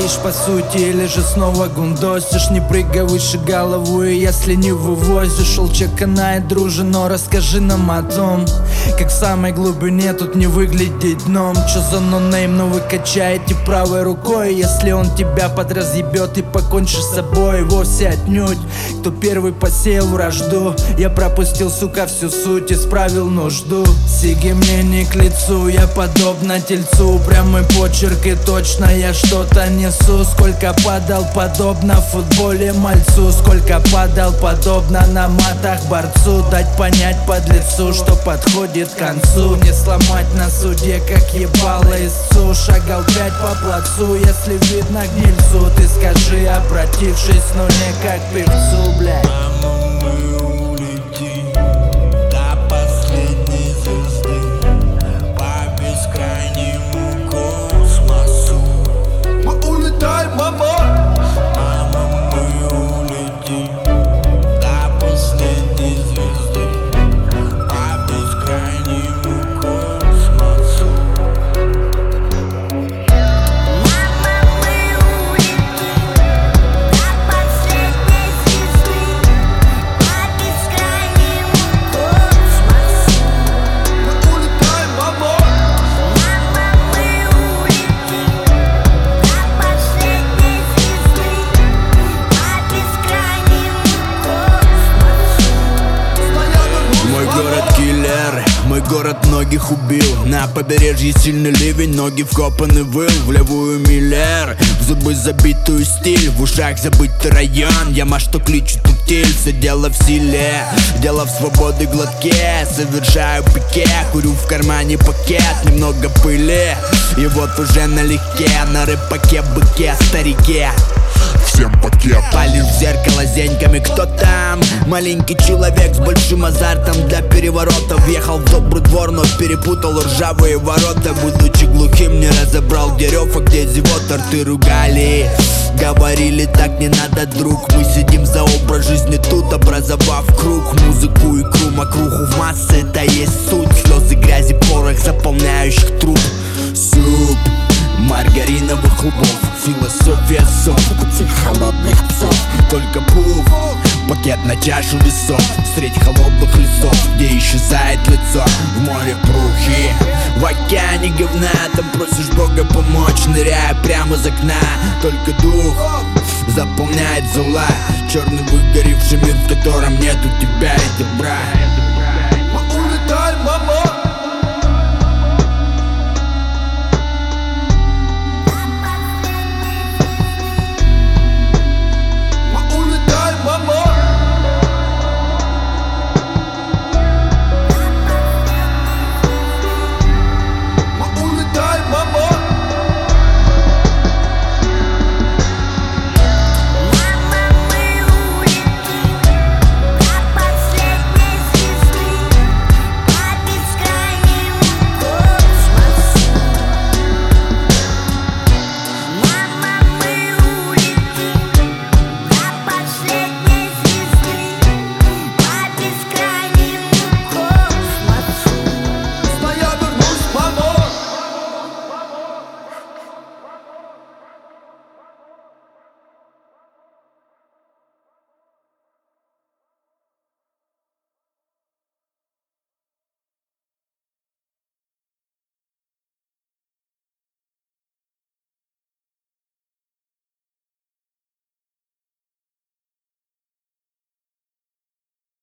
говоришь по сути, или же снова гундосишь? Не прыгай выше головы, если не вывозишь. Шелча канает, друже, но расскажи нам о том, как в самой глубине тут не выглядеть дном. Чё за нонейм, но вы качаете правой рукой? Если он тебя подразъебет и покончишь с собой, вовсе отнюдь. Кто первый посеял вражду? Я пропустил, сука, всю суть, исправил нужду. Сиги мне не к лицу, я подобно тельцу. Прямой почерк и точно я что-то несу. Сколько падал подобно в футболе мальцу, сколько падал подобно на матах борцу. Дать понять подлецу, что подходит к концу. Не сломать на суде, как ебало истцу. Шагал 5 по плацу, если видно гнильцу. Ты скажи, обратившись, но не как певцу, блядь. Мой город многих убил. На побережье сильный ливень, ноги вкопаны выл. В левую миллер, в зубы забитую стиль, в ушах забытый район. Яма, что кличут утиль, все дело в силе, дело в свободе глотке. Совершаю пике, курю в кармане пакет, немного пыли, и вот уже налегке. На рыбаке, быке, старике всем пакет. Палишь в зеркало зеньками, кто там? Маленький человек с большим азартом для переворота. Въехал в добрый двор, но перепутал ржавые ворота. Будучи глухим, не разобрал, где рев, а где зевот. Рты ругали, говорили, так не надо, друг. Мы сидим за образ жизни тут, образовав круг. Музыку, икру, мокруху в массы, это есть суть. Слезы, грязи, порох, заполняющих труп. Суп маргариновых клубов, философия сов, пути холодных псов. Только пуф, пакет на чашу весов. Средь холодных лесов, где исчезает лицо. В море прухи, в океане говна. Там просишь Бога помочь, ныряя прямо из окна. Только дух заполняет зола. Черный выгоревший мир, в котором нету тебя и добра.